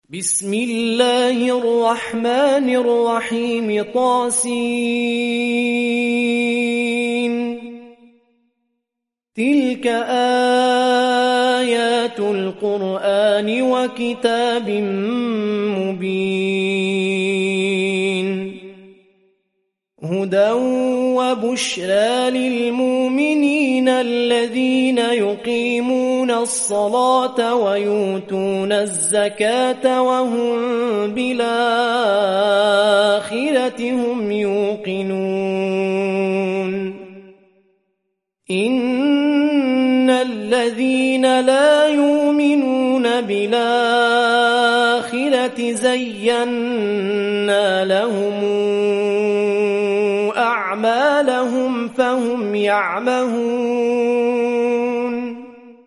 بسم الله الرحمن الرحيم طاسين تلك آيات القرآن وكتاب مبين هدى وبشرى للمؤمنين الذين يقيمون الصلاة ويؤتون الزكاة وهم بالآخرة هم يوقنون إن الذين لا يؤمنون بالآخرة زينا لهم أعمالهم فهم يعمهون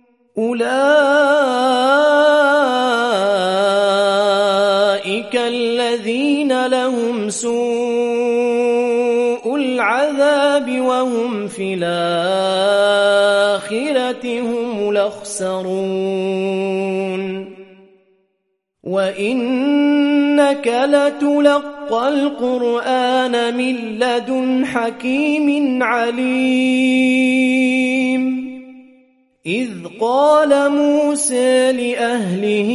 أولئك الذين لهم سوء العذاب وهم في الآخرة هم الأخسرون وإنك لتلقى القرآن من لدن حكيم عليم إذ قال موسى لأهله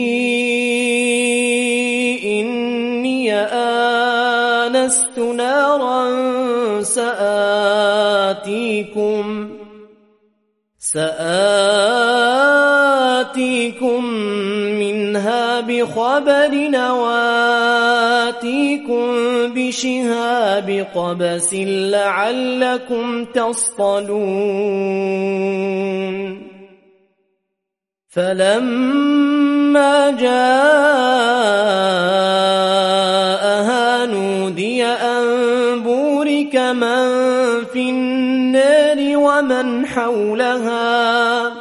إني آنست نارا سآتيكم منها بخبر وآتيكم بشهاب قبس لعلكم تصطلون فلما جاءها نودي أن بورك من في النار ومن حولها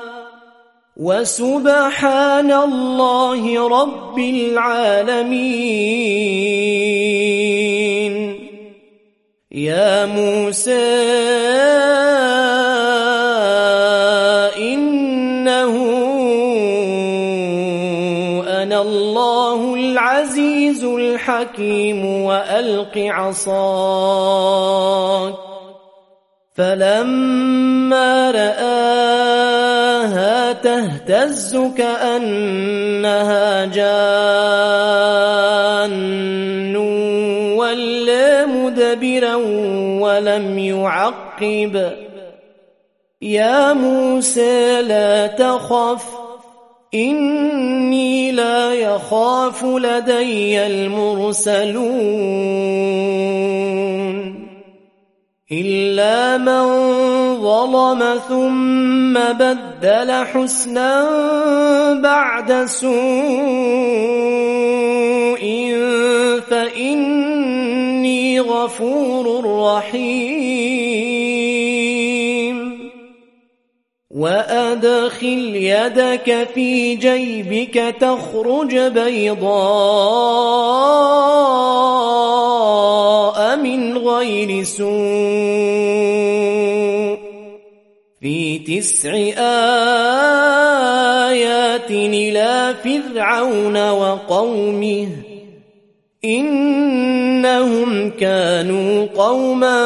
وسبحان الله رب العالمين يا موسى إنه أنا الله العزيز الحكيم وألق عصاك فلما رآها تهتز كأنها جان ولا مدبرا ولم يعقب يا موسى لا تخف إني لا يخاف لدي المرسلون إلا من ظلم ثم بدل حسنا بعد سوء فإني غفور رحيم وأدخل يدك في جيبك تخرج بيضاء من غير سوء في 9 آيات إلى فرعون وقومه إنهم كانوا قوما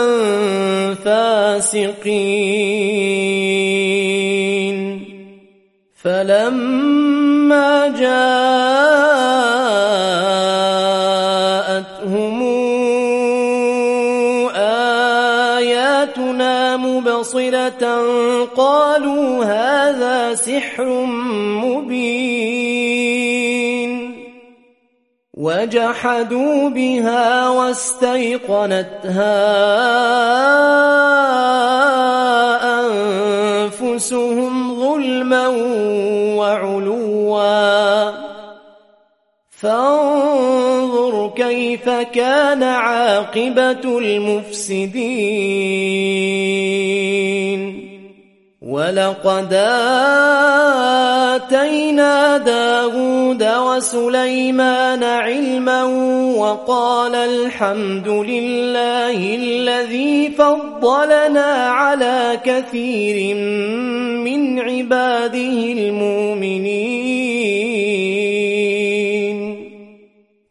فاسقين فلما جاءتهم آياتنا مبصرة قالوا هذا سحر مبين وجحدوا بها واستيقنتها أنفسهم ظلما وعلوا فانظر كيف كان عاقبة المفسدين ولقد آتينا داود وسليمان علما وقال الحمد لله الذي فضلنا على كثير من عباده المؤمنين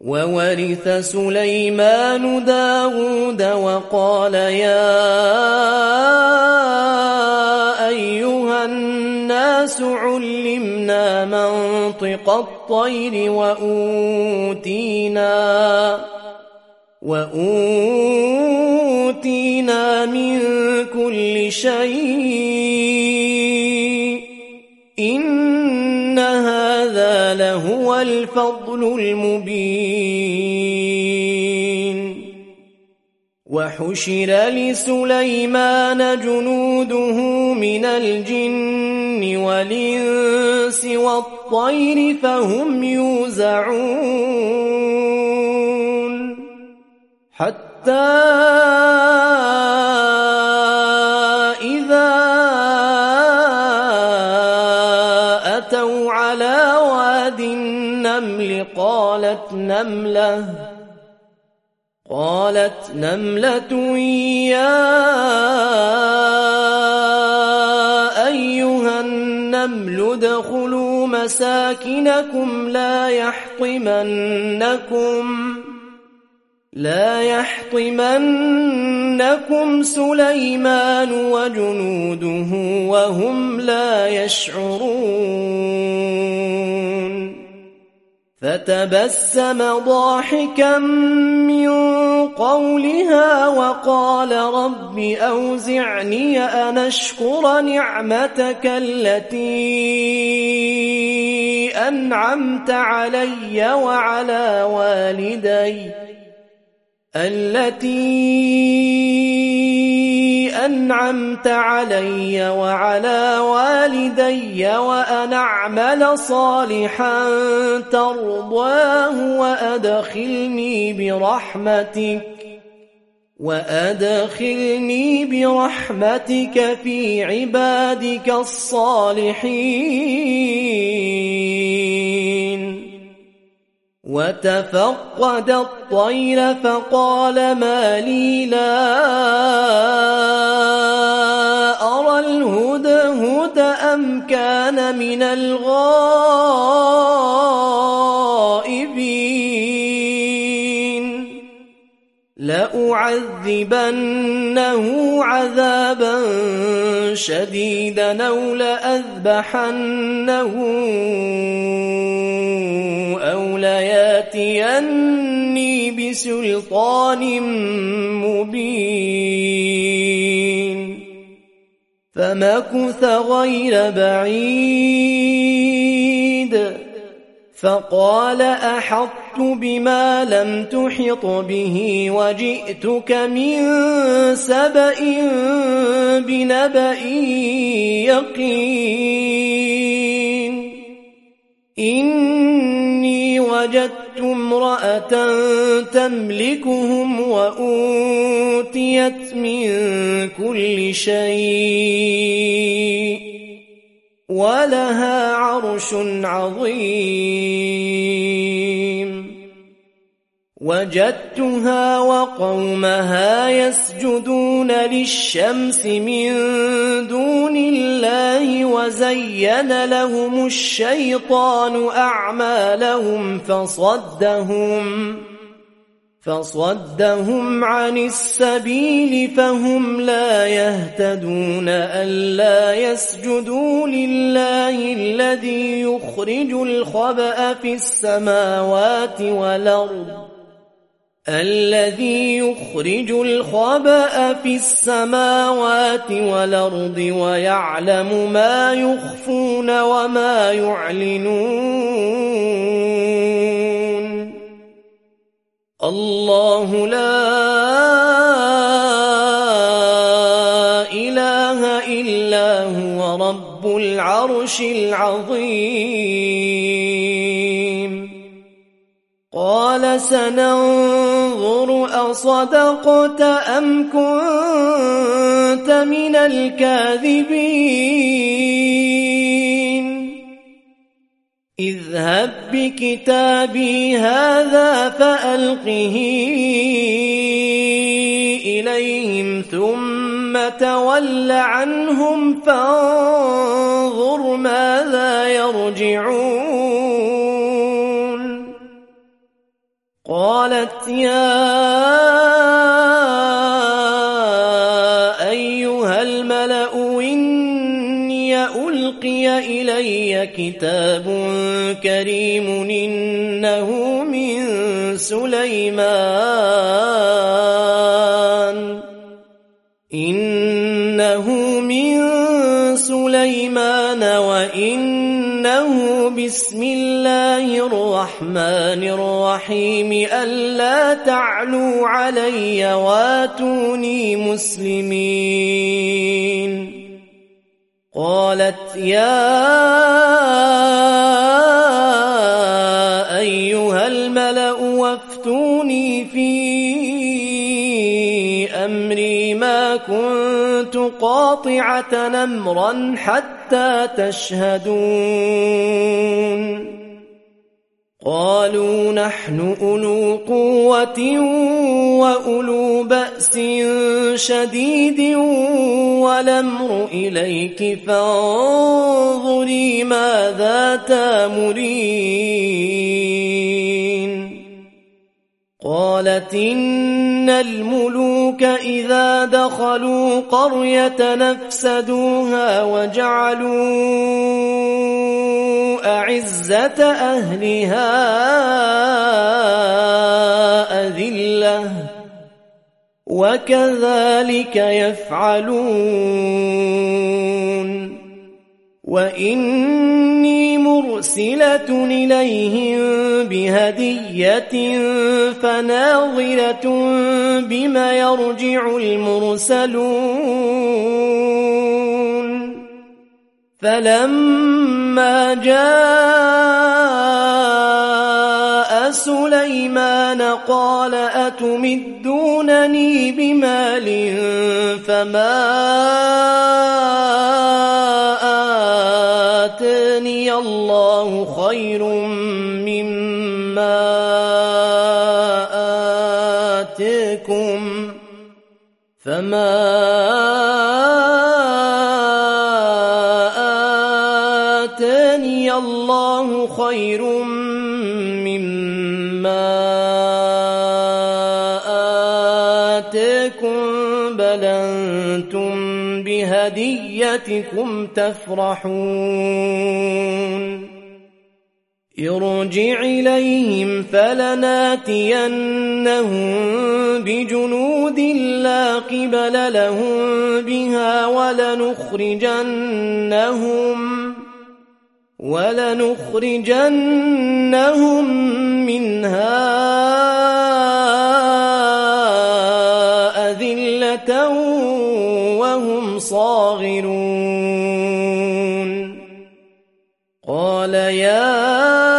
وورث سليمان داود وقال يا أيها الناس علمنا منطق الطير وأوتينا من كل شيء إن هذا لهو الفضل المبين وحشر لسليمان جنوده من الجن والإنس والطير فهم يوزعون حتى إذا أتوا على واد النمل قالت نملة يا أيها النمل ادخلوا مساكنكم لا يحطمنكم سليمان وجنوده وهم لا يشعرون فتبسم ضاحكا من قولها وقال رب أوزعني أن أشكر نعمتك التي أنعمت علي وعلى والدي وأن أعمل صالحا ترضاه وأدخلني برحمتك في عبادك الصالحين وتفقد الطير فقال ما لي لا أرى الهدهد أم كان من الغائبين لأعذبنه عذابا شديدا أو لأذبحنه أو لياتيني بسلطان مبين فمكث غير بعيد فقال أحطت بما لم تحط به وجئتك من سبأ بنبأ يقين إني وجدت امرأة تملكهم وأوتيت من كل شيء ولها عرش عظيم وجدتها وقومها يسجدون للشمس من دون الله وزين لهم الشيطان أعمالهم فصدهم عن السبيل فهم لا يهتدون ألا يسجدوا لله الذي يخرج الخبأ في السماوات والأرض ويعلم ما يخفون وما يعلنون الله لا إله إلا هو رب العرش العظيم قال سننظر أصدقت أم كنت من الكاذبين اذهب بكتابي هذا فألقه إليهم ثم تول عنهم فانظر ماذا يرجعون قالت يا أيها الملأ إني ألقي إلي كتاب كريم إنه من سليمان وإنه بسم الله الرحمن الرحيم ألا تعلوا علي واتوني مسلمين. قالت يا أيها الملأ وافتوني في أمري ما كنت قاطعة أمرا حتى تشهدون. قالوا نحن أولو قوة وأولو بأس شديد والأمر إليك فانظري ماذا تأمرين. قالت إن الملوك إذا دخلوا قرية نفسدوها وجعلوا أعزة أهلها أذلة وكذلك يفعلون. وإني مرسلة إليهم بهدية فناظرة بما يرجع المرسلون. فلما جاء سليمان قال أتمدونني بمال فما آتاني الله خير مما آتيكم الله خير مما آتيكم بل أنتم بهديتكم تفرحون. ارجع إليهم فلناتينهم بجنود لا قبل لهم بها ولنخرجنهم منها أذلة وهم صاغرون. قال يا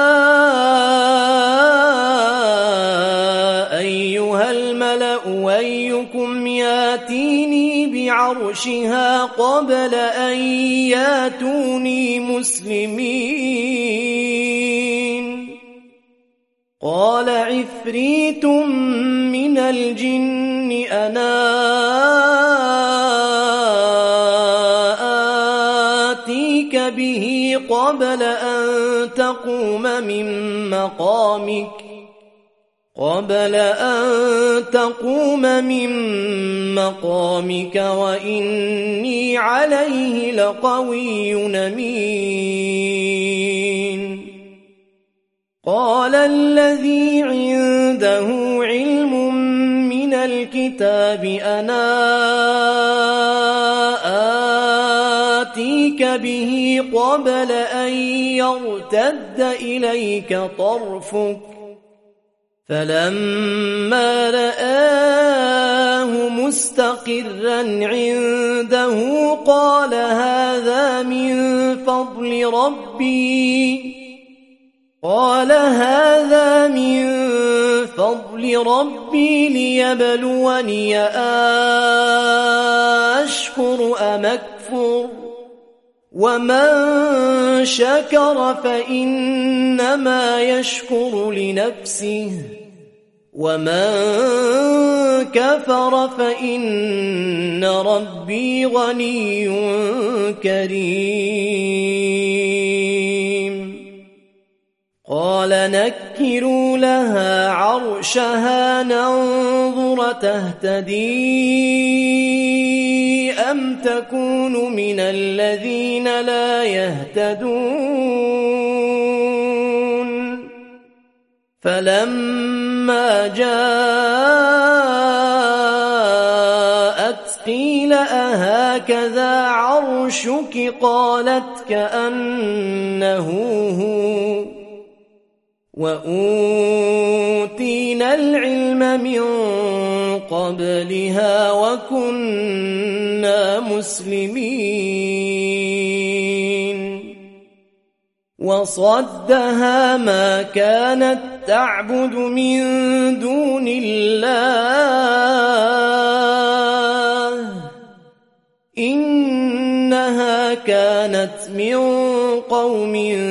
أيها الملأ أيكم ياتيني بعرشها قبل أن ياتوني مسلمين. قال عفريت من الجن أنا آتيك به قبل أن تقوم من مقامك وإني عليه لقوي أمين. قال الذي عنده علم من الكتاب أنا آتيك به قبل أن يرتد إليك طرفك فلما رآه مستقرا عنده قال هذا من فضل ربي ليبلوني أشكر أم أكفر ومن شكر فإنما يشكر لنفسه ومن كفر فإن ربي غني كريم. قال نكروا لها عرشها ننظر تهتدي أم تكون من الذين لا يهتدون فلما جاءت قيل أهكذا عرشك قالت كأنه هو وأوتينا العلم من قبلها وكنا مسلمين وصدها ما كانت تعبد من دون الله إنها كانت من قوم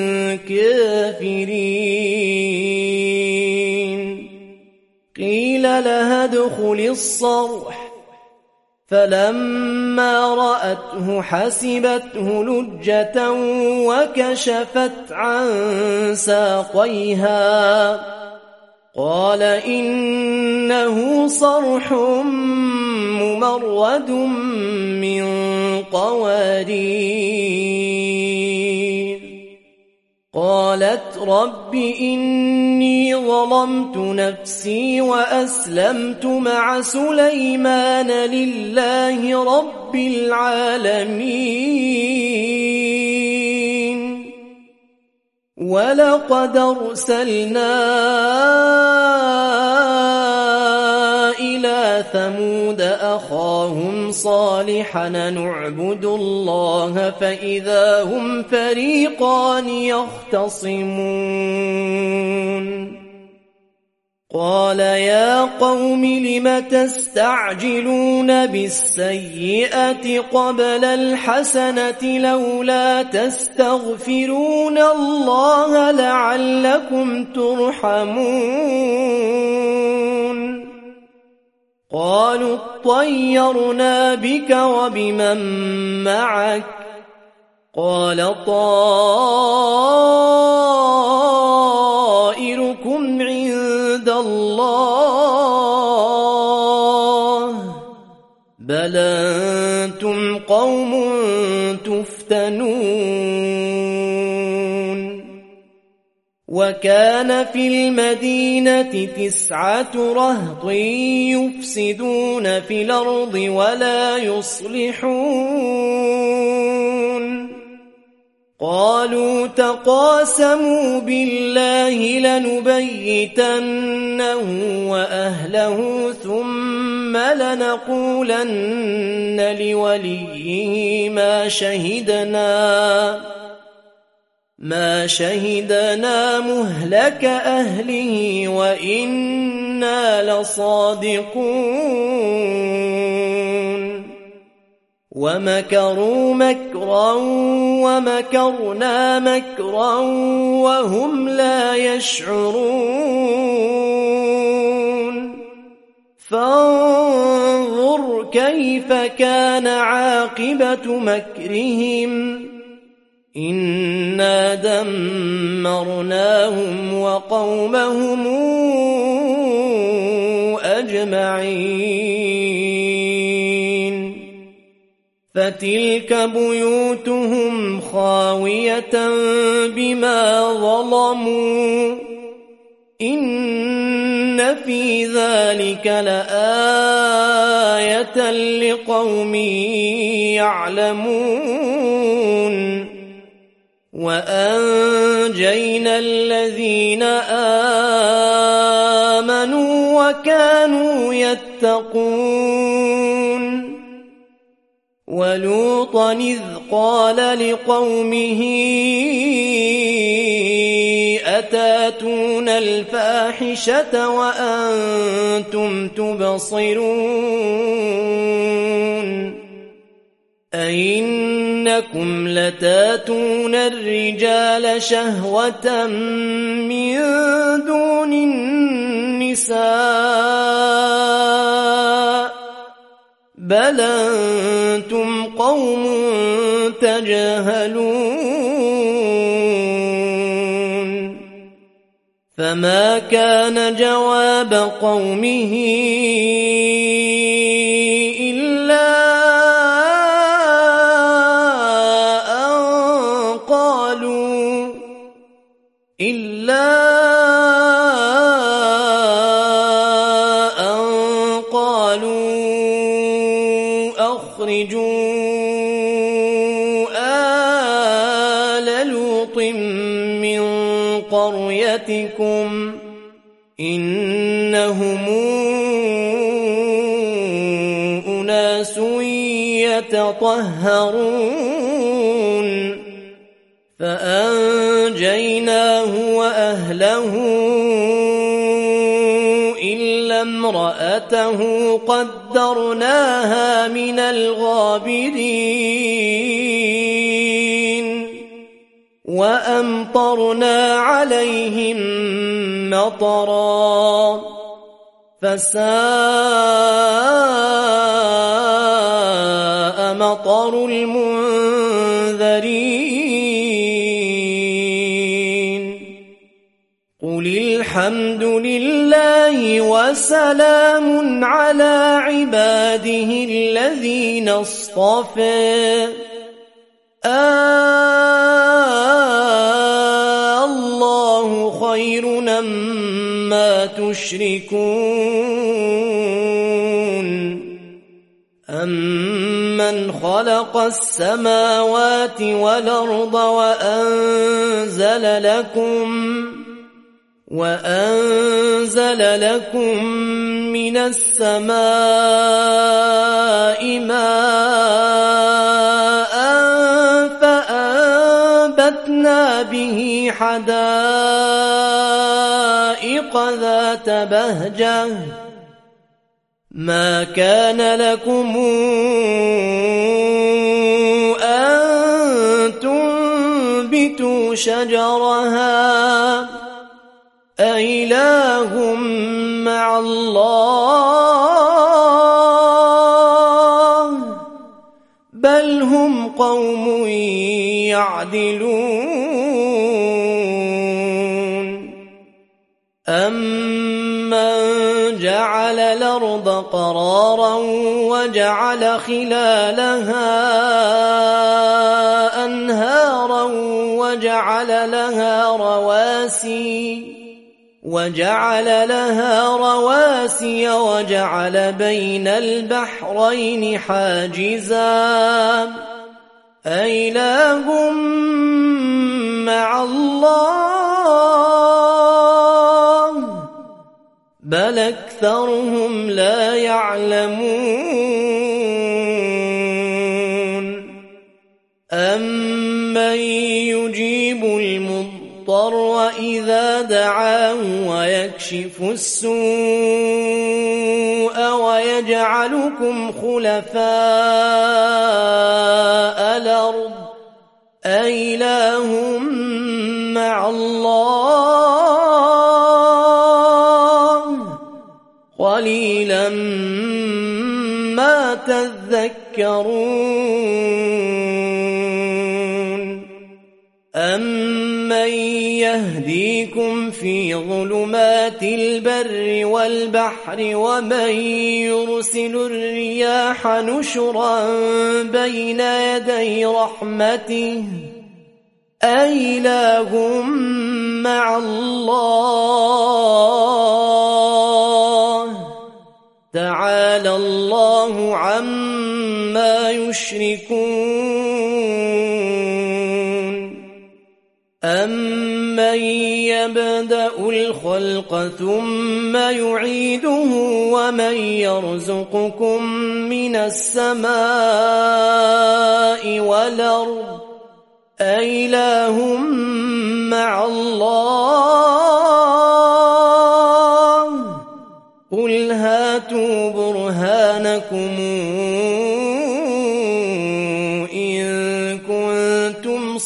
كافرين قيل لها ادخل الصرح فلما رأته حسبته لجة وكشفت عن ساقيها قال إنه صرح ممرد من قوارير قالت رب إني ظلمت نفسي وأسلمت مع سليمان لله رب العالمين ولقد أرسلنا إلى ثمود أخاهم صالحا نعبد الله فإذا هم فريقان يختصمون قال يا قوم لم تستعجلون بالسيئة قبل الحسنة لولا تستغفرون الله لعلكم ترحمون قالوا اطيرنا بك وبمن معك قال طائركم عند الله بل أنتم قوم تفتنون وكان في المدينة 9 رهط يفسدون في الأرض ولا يصلحون قالوا تقاسموا بالله لنبيتنه وأهله ثم لنقولن لوليه ما شهدنا مهلك أهله وإنا لصادقون ومكروا مكرا ومكرنا مكرا وهم لا يشعرون فانظر كيف كان عاقبة مكرهم إنا دمرناهم وقومهم أجمعين فتلك بيوتهم خاوية بما ظلموا إن في ذلك لآية لقوم يعلمون وأنجينا الذين آمنوا وكانوا يتقون ولوطا إذ قال لقومه أتاتون الفاحشة وأنتم تبصرون أئنكم لتاتون الرجال شهوة من دون النساء بل أنتم قوم تجهلون فما كان جواب قومه إلا أن قالوا أخرجوا آل لوط من قريتكم إنهم أناس يتطهرون فأنجيناه وأهله إلا امرأته قدرناها من الغابرين وأمطرنا عليهم مطرا فساء مطر المنذرين قل الحمد لله وسلام على عباده الذين اصطفى الله خير أما تشركون أمن خلق السماوات والأرض وأنزل لكم من السماء ماء فأنبتنا به حدائق ذات بهجة ما كان لكم أن تنبتوا شجرها أإله مع الله بل هم قوم يعدلون أمن جعل الأرض قرارا وجعل خلالها أنهارا وجعل لها رواسي وجعل بين البحرين حاجزا أإله مع الله بل أكثرهم لا يعلمون أمن يجيب المضطر إذا دعاه ويكشف السوء ويجعلكم خلفاء الأرض أإله مع الله قليلا ما تذكرون أمن يهديكم في ظلمات البر والبحر ومن يرسل الرياح نشرا بين يدي رحمته أإله مع الله تعالى الله عما يشركون أمن يبدأ الخلق ثم يعيده ومن يرزقكم من السماء والأرض أإله مع الله قل هاتوا برهانكم إن كنتم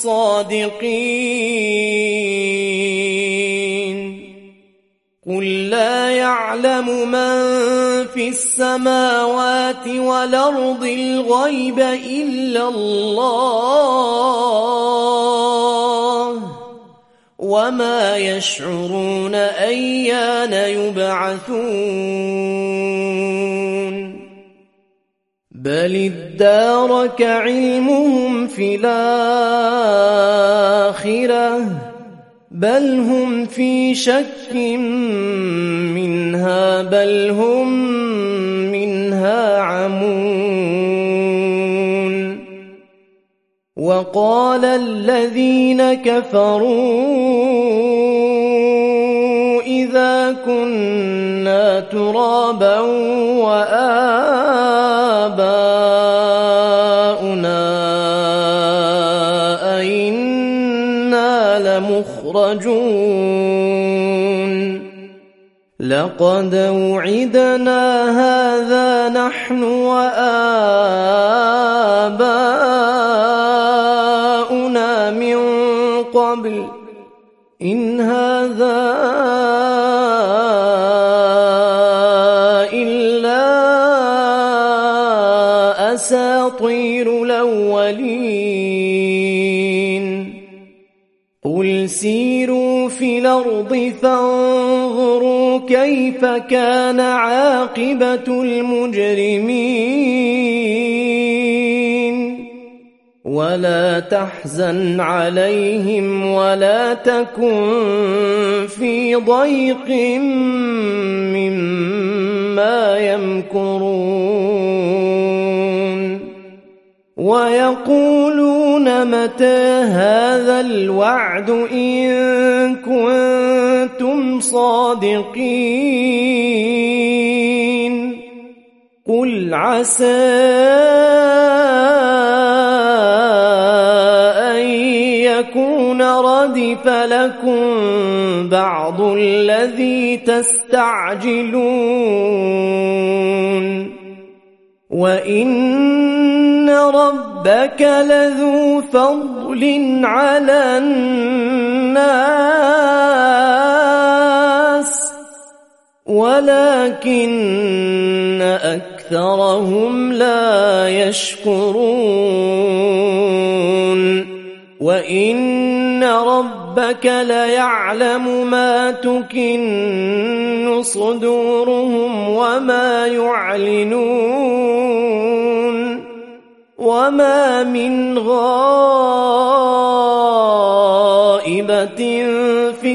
صادقين قل لا يعلم من في السماوات والأرض الغيب إلا الله وما يشعرون أيان يبعثون بل ادارك علمهم في الآخرة بل هم في شك منها بل هم منها عمون وقال الذين كفروا إذا كنا ترابا وآباؤنا أئنا لمخرجون لقد وعدنا هذا نحن وآباؤنا من قبل إن هذا إلا أساطير الأولين قل سيروا في الأرض فانظروا كيف كان عاقبة المجرمين ولا تحزن عليهم ولا تكن في ضيق مما يمكرون ويقولون متى هذا الوعد إن كنتم صادقين قل عسى أن يكون ردف لكم بعض الذي تستعجلون وإن ربك لذو فضل على الناس ولكن أكثرهم لا يشكرون وإن ربك ليعلم ما تكن صدورهم وما يعلنون وما من غائبة في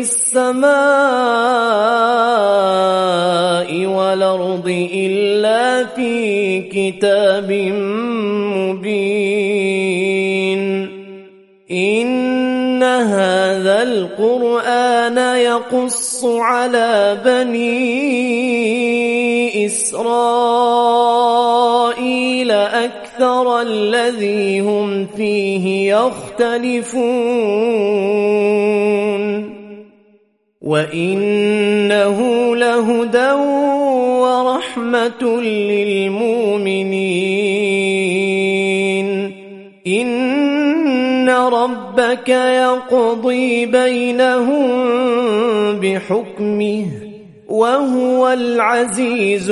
السماء والأرض إلا في كتاب مبين إن هذا القرآن يقص على بني إسرائيل أكثر الذي هم فيه يختلفون وإنه لهدى ورحمة للمؤمنين إن ربك يقضي بينهم بحكمه وهو العزيز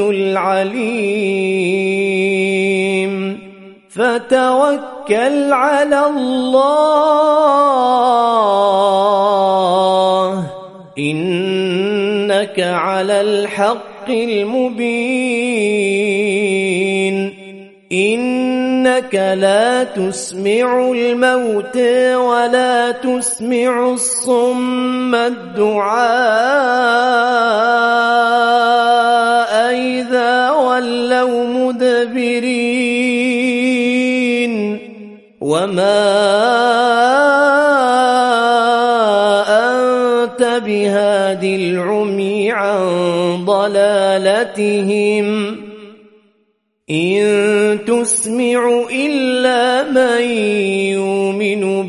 العليم فتوكل على الله إنك على الحق المبين إنك لا تسمع الموتى ولا تسمع الصم الدعاء إذا ولوا مدبرين وما أنت بهاد العمي عن ضلالتهم إن تسمع إلا من يؤمن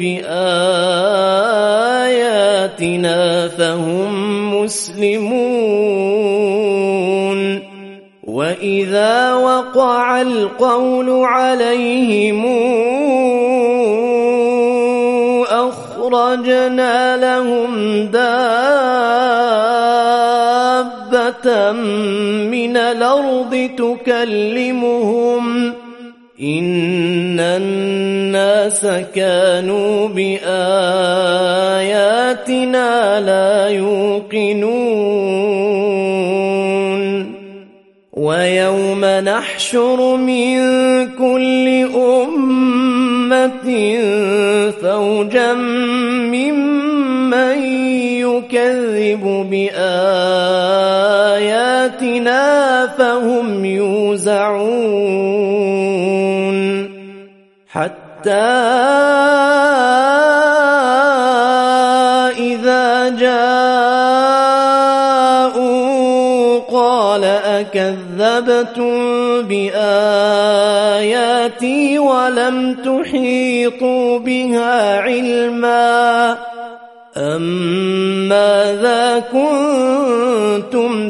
بآياتنا فهم مسلمون وإذا وقع القول عليهم أخرجنا لهم دابة من الأرض إن الناس كانوا بآياتنا لا يوقنون ويوم نحشر من كل أمة فوجا ممن يكذب بآياتنا فهم يوزعون حتى إذا جاءوا قال أكذبتم بآياتي ولم تحيطوا بها علما ماذا كنتم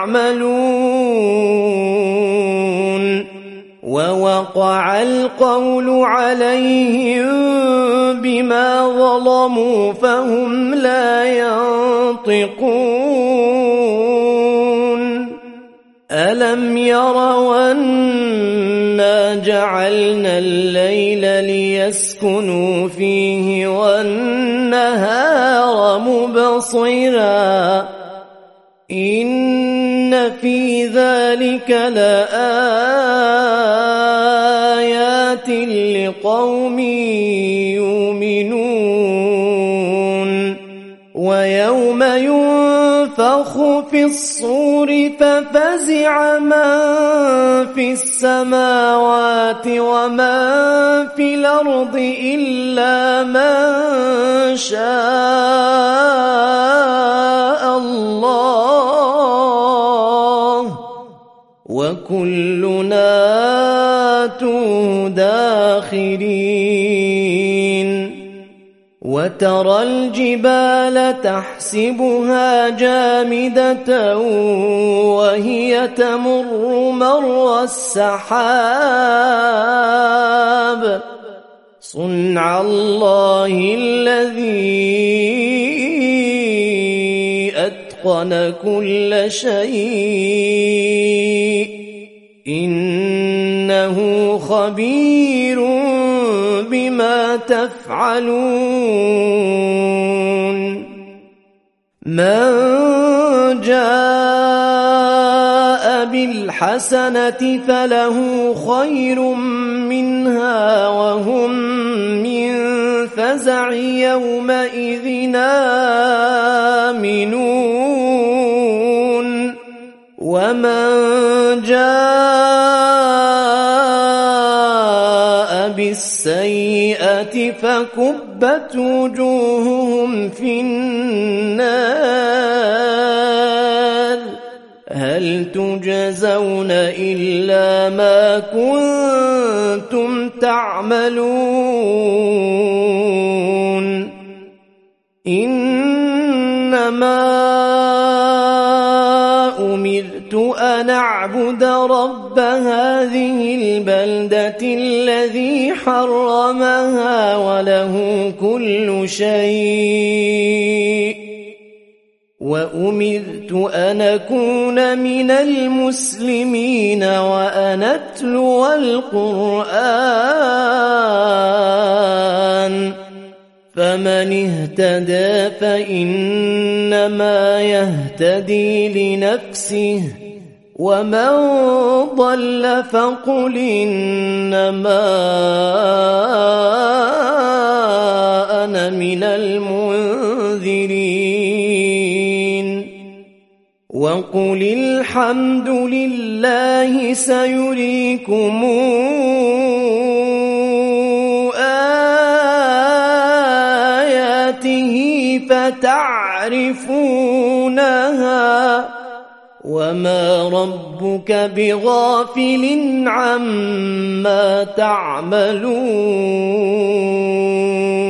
تعملون ووقع القول عليهم بما ظلموا فهم لا ينطقون ألم يروا أنا جعلنا الليل ليسكنوا فيه والنهار مبصرا إن في ذلك لآيات لقوم يؤمنون ويوم ينفخ في الصور ففزع من في السماوات ومن في الأرض إلا من شاء الله وكلنا آتوه داخرين وترى الجبال تحسبها جامدة وهي تمر مر السحاب صنع الله الذي أتقن كل شيء إنه خبير بما تفعلون من جاء بالحسنة فله خير منها وهم من فزع يومئذ آمنون ومن جاء بالسيئة فكبت وجوههم في النار هل تجزون إلا ما كنتم تعملون إنما أمرت أن أعبد رب هذه البلدة الذي حرمها وله كل شيء وأمرت أن أكون من المسلمين وأن أتلو القرآن فمن اهتدى فإنما يهتدي لنفسه ومن ضل فقل إنما أنا من المنذرين وقل الحمد لله سيريكم فتعرفونها وما ربك بغافل عما تعملون